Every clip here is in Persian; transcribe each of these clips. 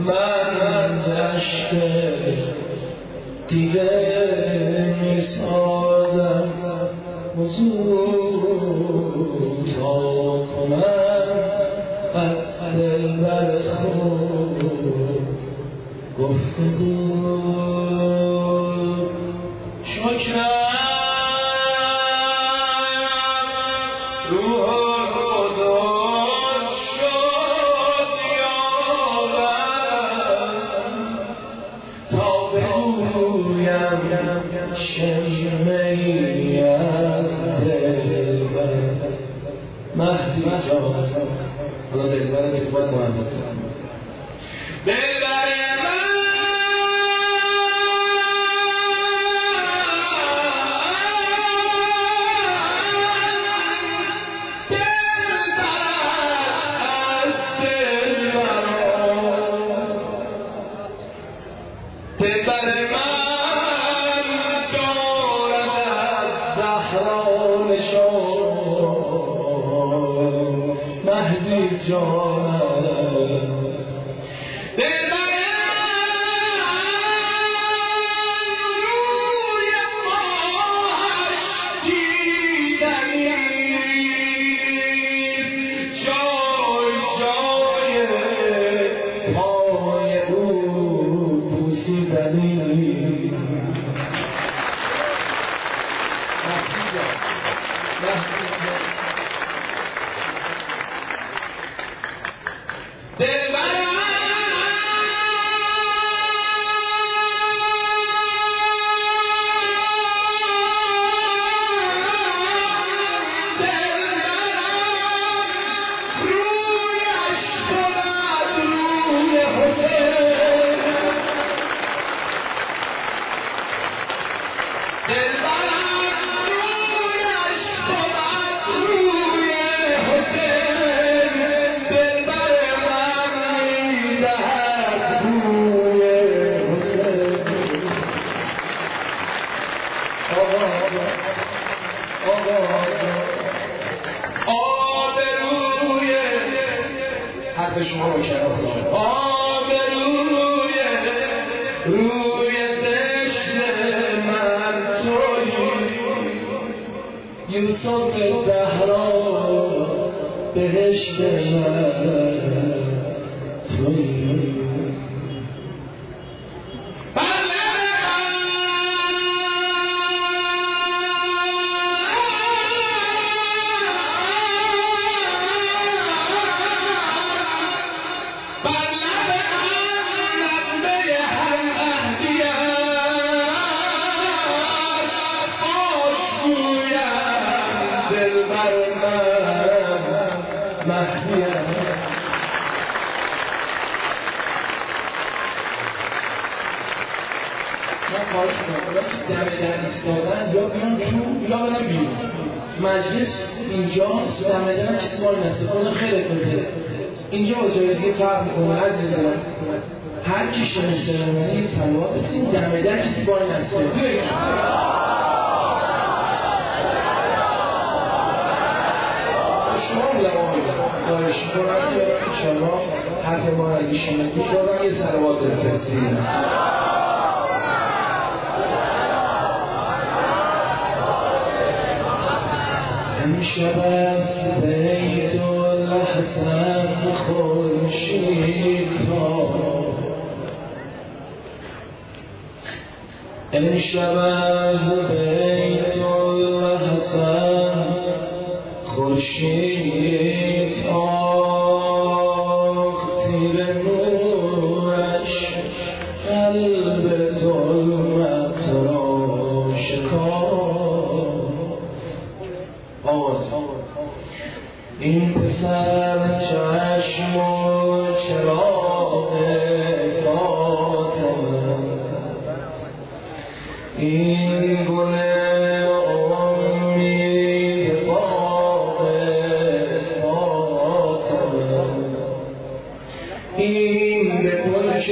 من جشن دیده می سازم حضور تا کنم از دلبر خود گفتگو شکرم روح قدس شد یارم تا بگویم شمعی از دلبر مهدی جان. حالا دلبر تو باید محمد دلبر مهدی جانم دلبر روی ماهش دیدنیست جای جای پای او بوسیدنی. آبروی حرف شما رو شناسان آبروی روی زشت من تویی یوسف زهرا بهشت من تویی. من خواهش کنم دم در ایستادن یا بیان تو یا برم بیرون. مجلس اینجاست، دم درم کسی ما رو نستفاده خیلی کنه اینجا با جای دیگه فرق میکنه. عزیز دلم هر کی شنیدنی صلوات بسیم دم در کسی با این نستفاده بیایی شما بودم خواهش کنم که شما حرف ما را اگه شنیدید دارم یه صلوات کسی امشب از بیت الحسن خورشید تافت امشب از بیت الحسن خورشید تافت تیر نورش قلب ظلمت را شکافت. این پسر چشم و چراغ فاطمه این گل امید باغ فاطمه این به گلش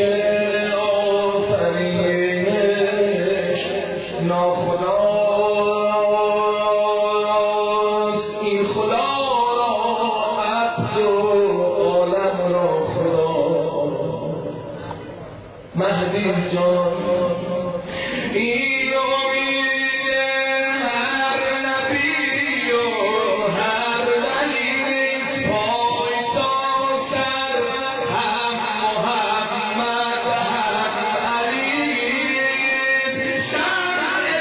آفرینش ناخداست این خدا را عبد و عالم را خداست. مهدی جان این امید هر نبی و هر ولی پای تا سر هم محمد هم علی شمع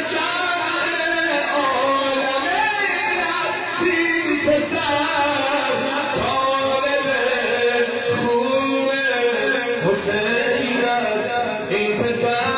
عالم هستی پسر طالب خون حسین است این پسر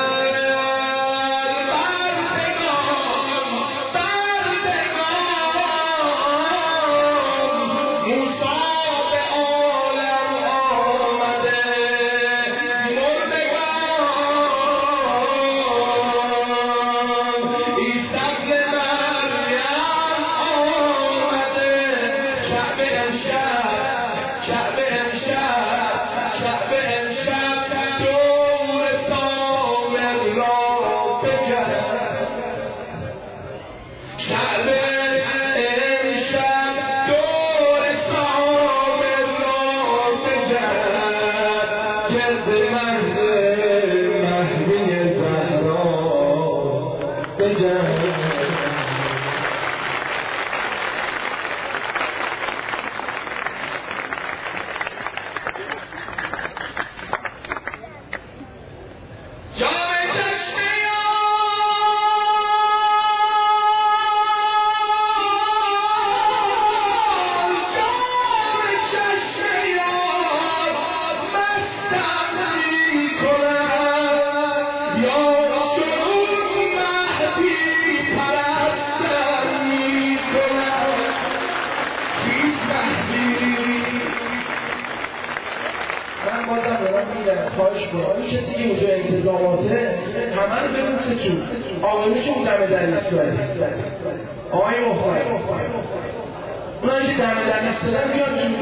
خواهش کنم این کسی که اینجا انتظاماته همه رو ببین ستون آقایونه که اون دم در ایستادن آقای مختار اونایی که دم در ایستادن بیان جون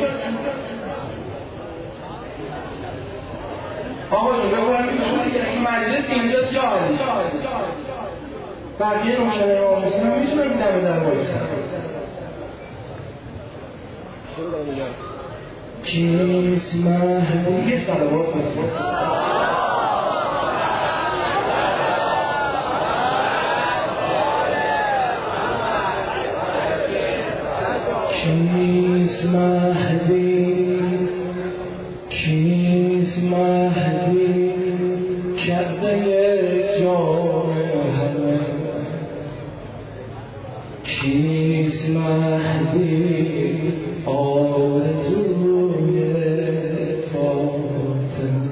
آقا جون بگوارم این مجلس اینجا جایی بقیه روشنه آموزی هم میتونم این دم در بایستن کیست مهدی یه صلوات بفرست کیست مهدی کیست مهدی کرده جان همه کیست مهدی آرزوی فاطمه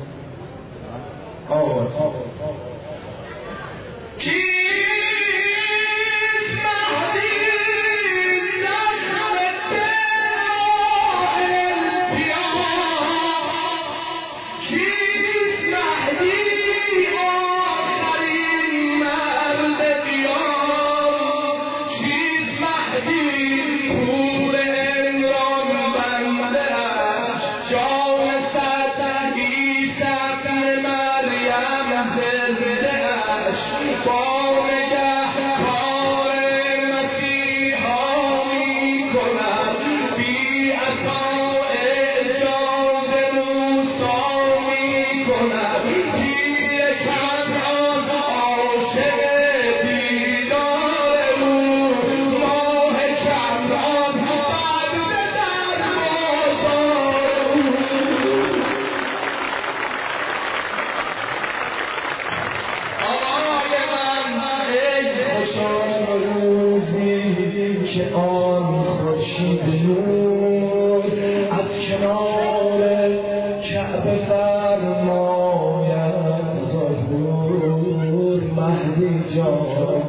که آن خورشید نور از کنار کعبه فرماید ظهور مهدی جان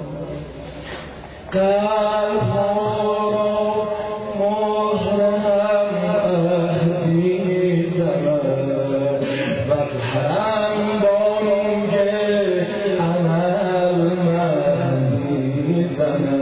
قلب‌ها را محرم مهدی زند وز حرم بانگ عمل مهدی زند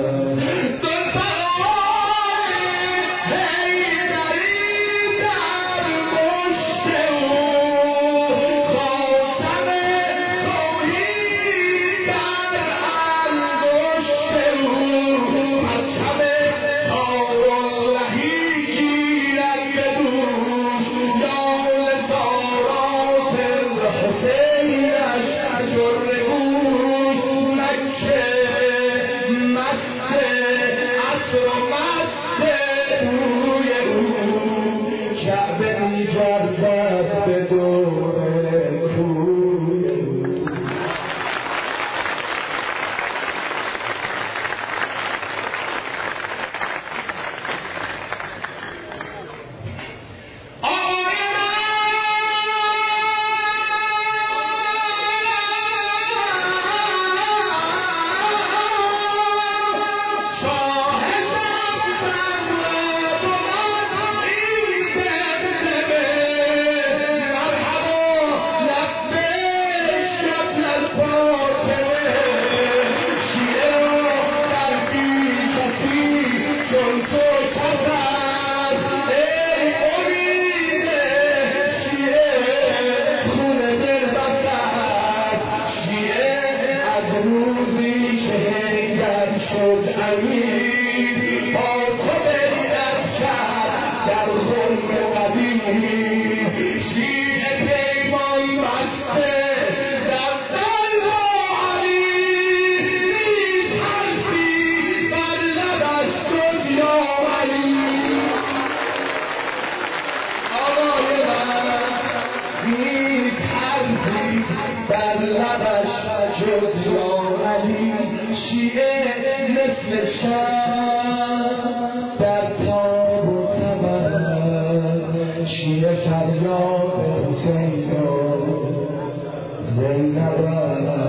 شب در تاب و تبر شیر فریاد حسین و زینب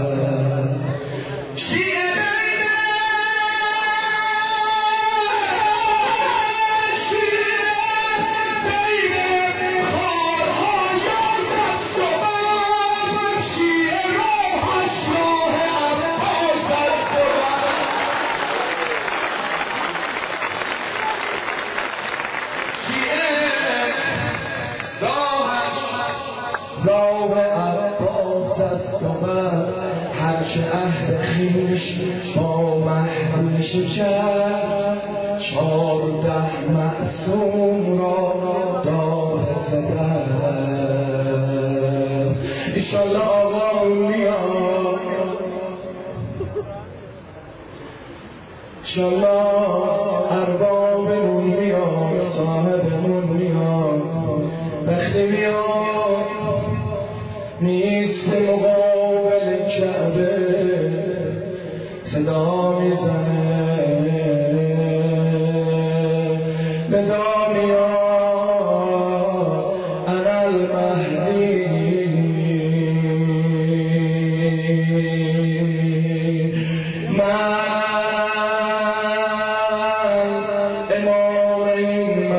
راه عباس است و من هرچه عهد خویش با محمل شکست 14 معصوم را دار صدست ایشالله آقا میاد ایشالله اربابمون میاد صاحبمون میاد وقتی میاد نیست مقابل کعبه صدا میزنه ندا میاد انا المهدی من امام این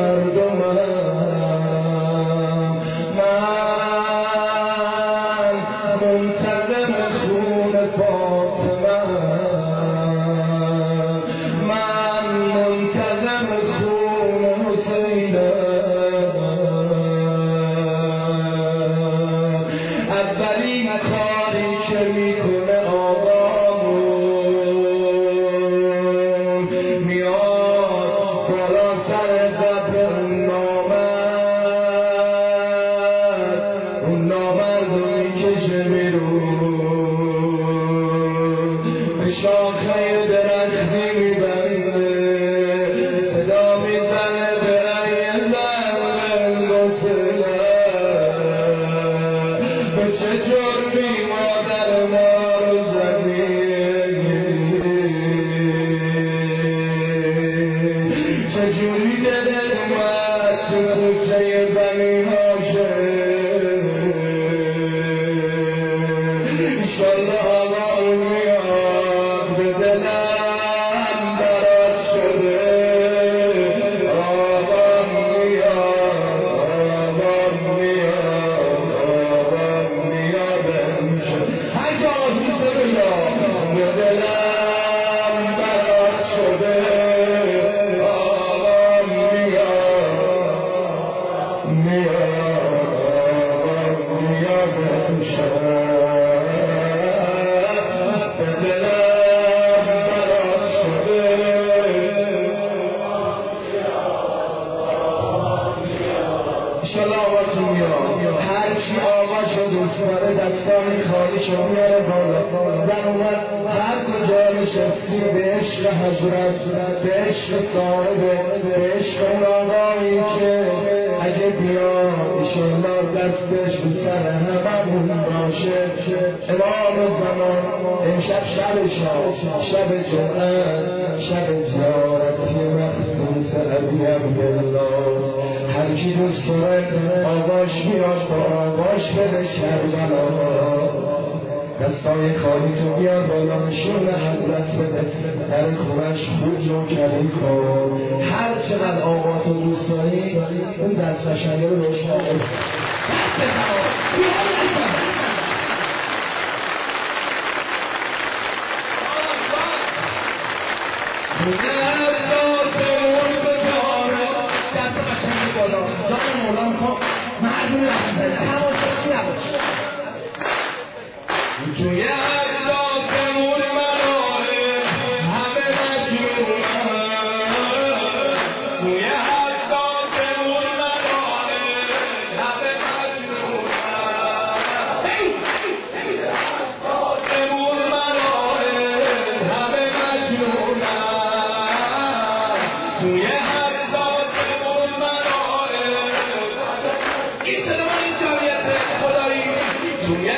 مردمم منتظم خون فاطمه من منتظم خون حسینم اولین کاری که میکنه آقامون میاد بالا سر قبر اون نامردونی که به شاخه درختی میبنده صدا میزنه به ای زن گتله به چه جرمی مادر ما رو زدی چجوری دلت اومد تو کوچه بنی هاشم ایشالله آقا میاد به دلم برات شده آقا میاد هر که آواز میشه بگا به دلم برات شده آقا میاد ایشالله آقاتون میاد هرچی آقا شد دوست داره دستانی خالی شو میاره بالا زن اومد هر کجا نشستی به عشق حضرت به عشق صاحبه به عشق اون آقایی که اگه بیاد ایشالله دستش به سر هممون باشه امام زمان امشب شب شب جمعه شب زیارتی مخصوص علی عبدالله هر کی دوست داره آقاش بیاد با آقاش بده کربلا دستای خالی تو بیاد بالا نشون حضرت بده در خونش خود رو کلی کن هر چقدر آقا تو دوست داری اون دست قشنگه رو روشن کن دست قشنگه بالا جان مولانا کن مردم لحظه حواست نباشه توی اقداسمون مناره همه مجنونن توی اقداسمون مناره همه مجنونن توی اقداسمون مناره همه مجنونن توی اقداسمون مناره این صدا من این جمعیت خدایی توی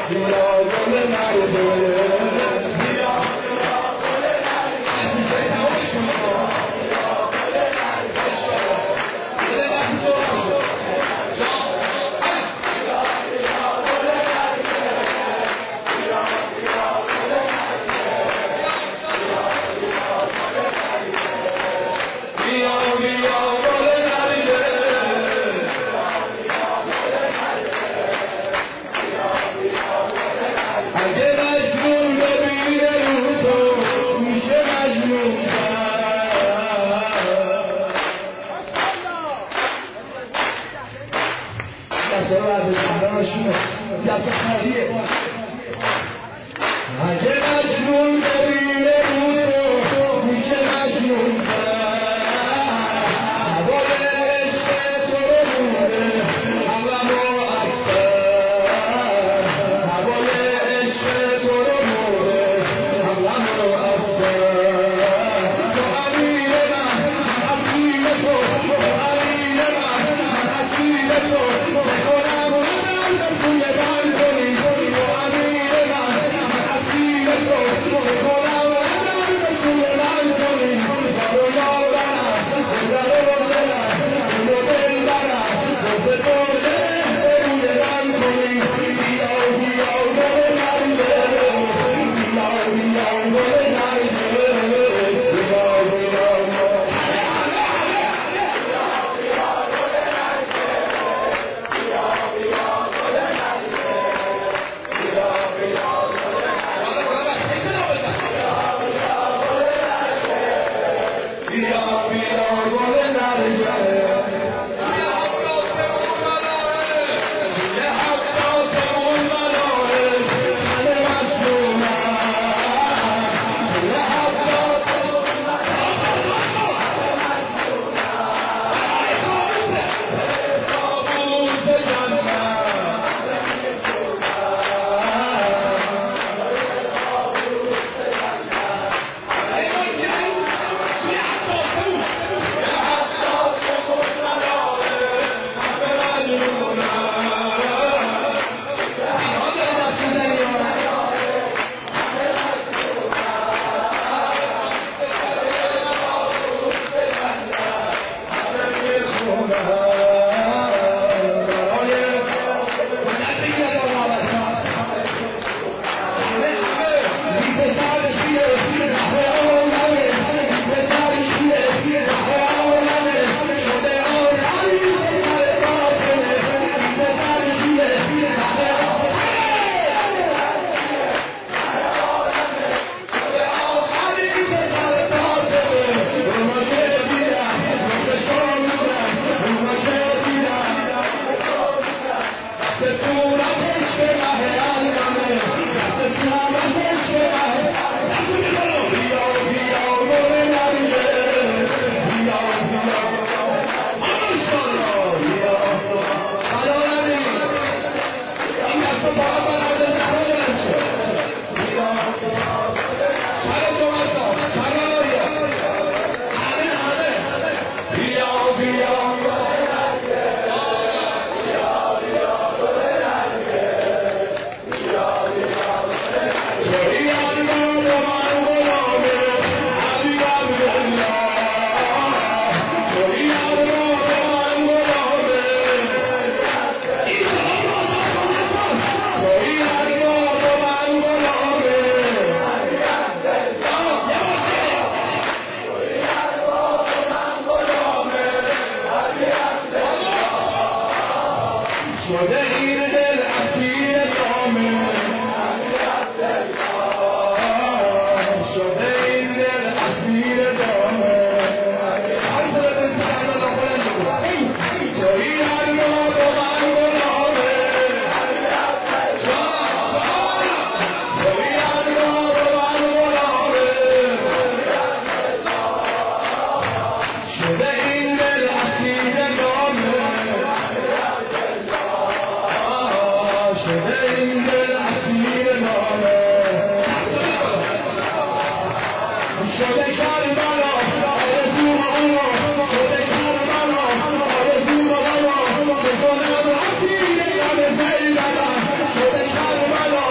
شده شهر بلا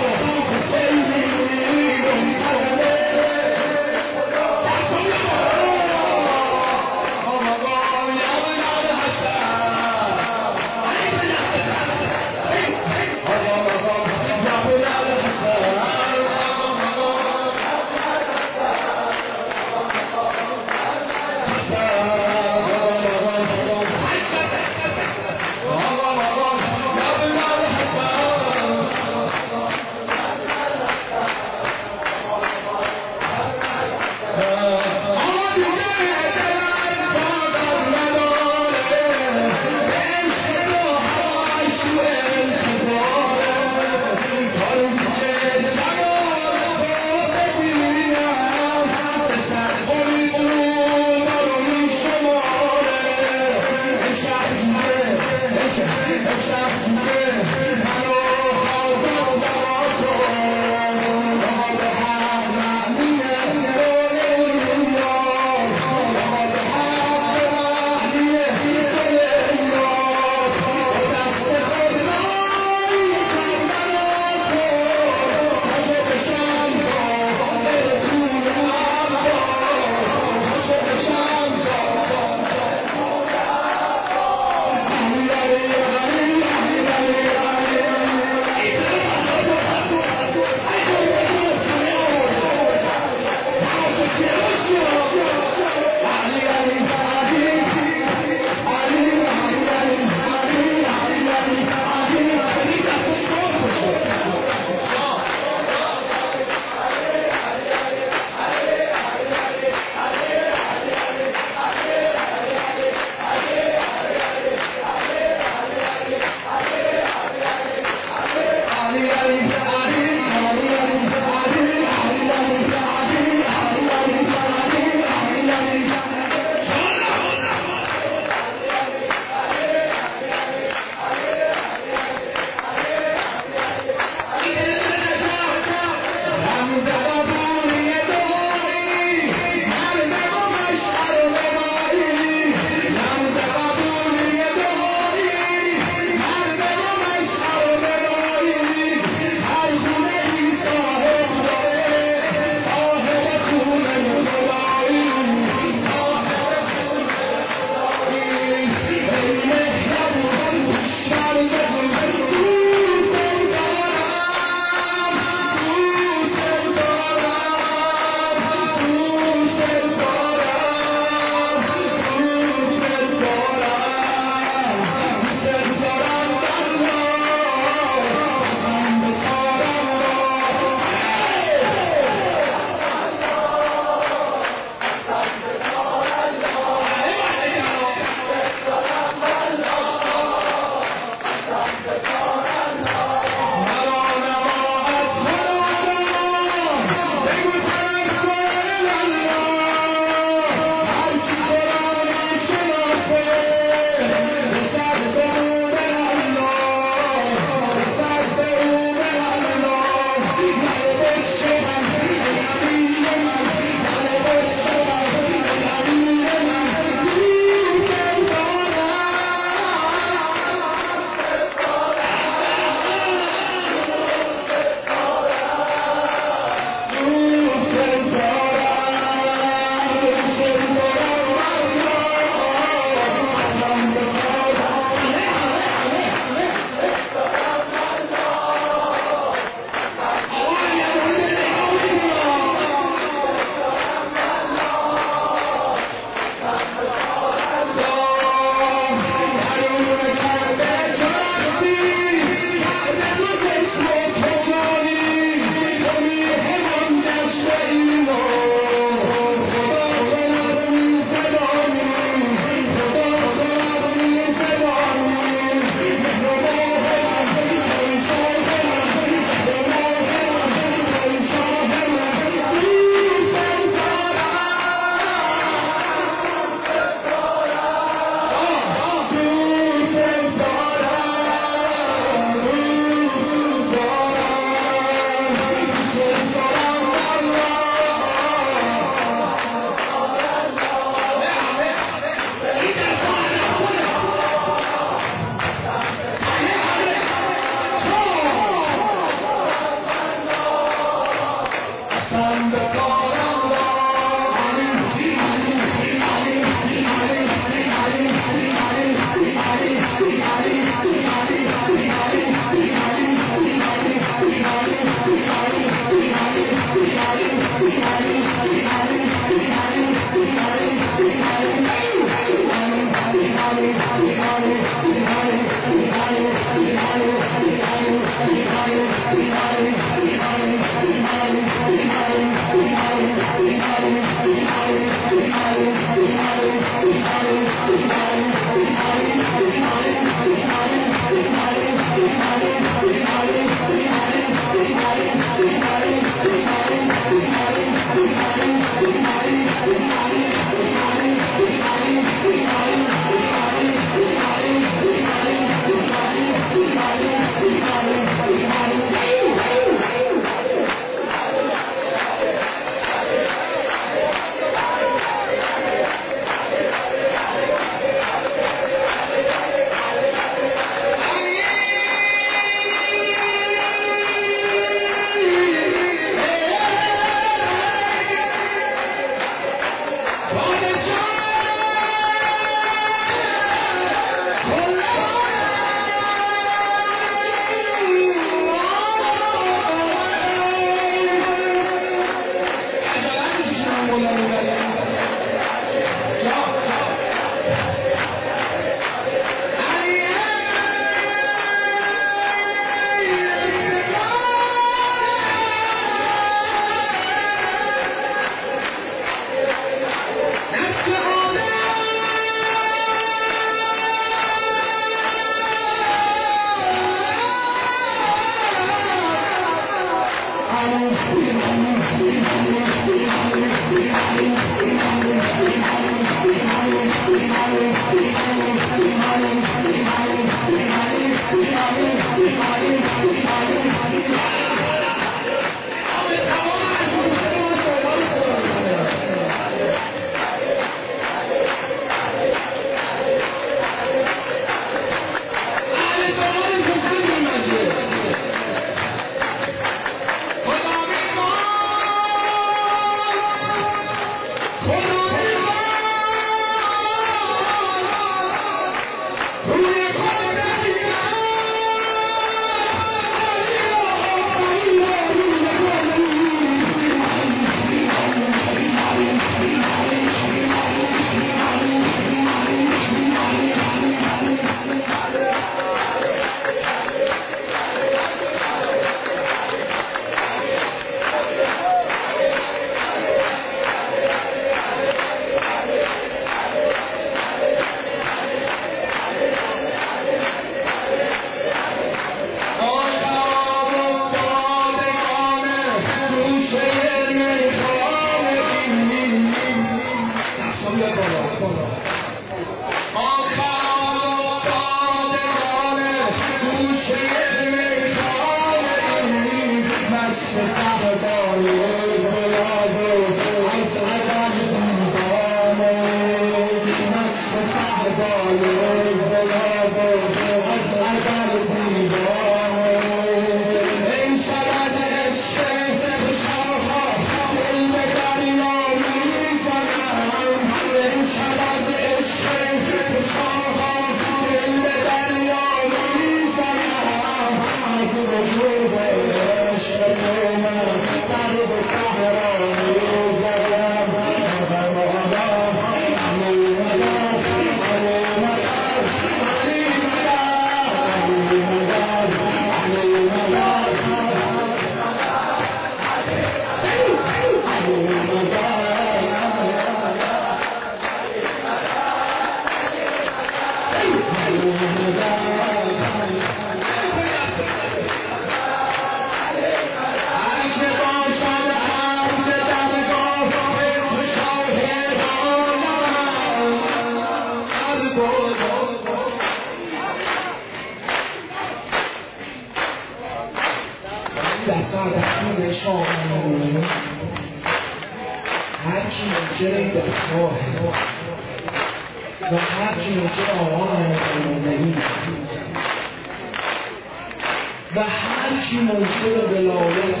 و هر کی منصب ولایت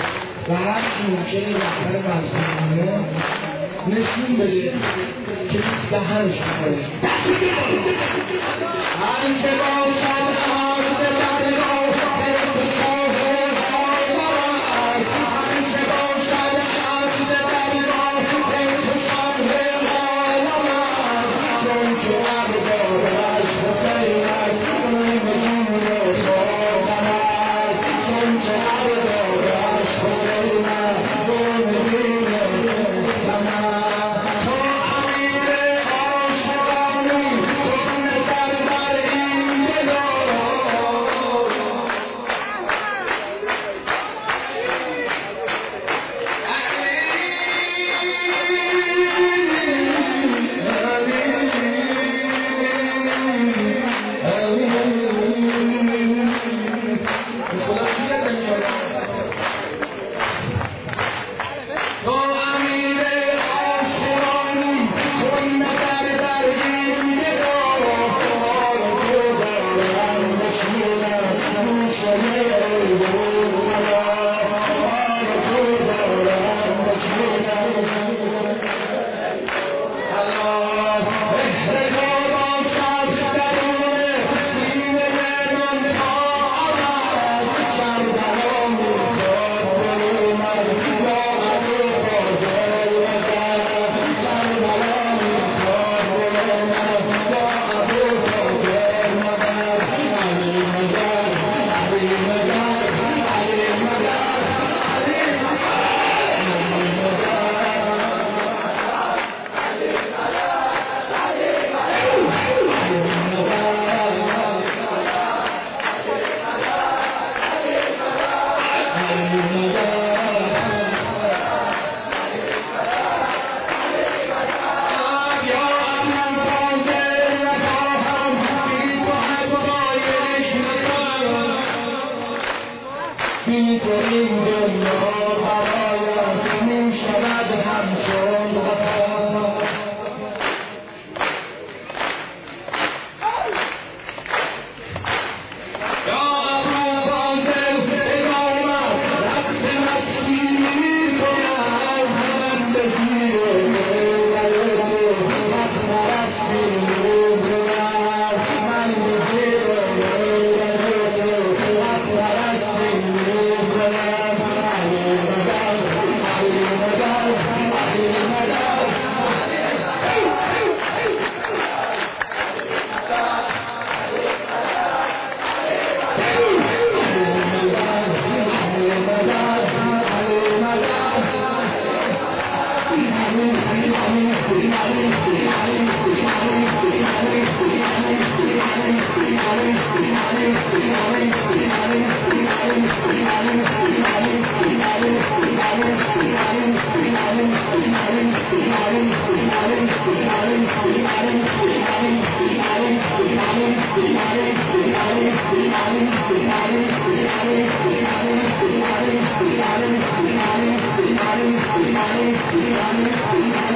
و هر کی ممکنه رهبر مظلومانه نشون بده که دهنش بخوره. هر که باشد عهد در راه شاه حالات، هر که باشد عهد در راه شاه حالات، چون که ابرارش حسین است نمی‌دون رو خواهم است، چون که ابرارش حسین است نمی‌دون رو خواهم است. تو امیر عاشقانی کن در این دلا Thank you.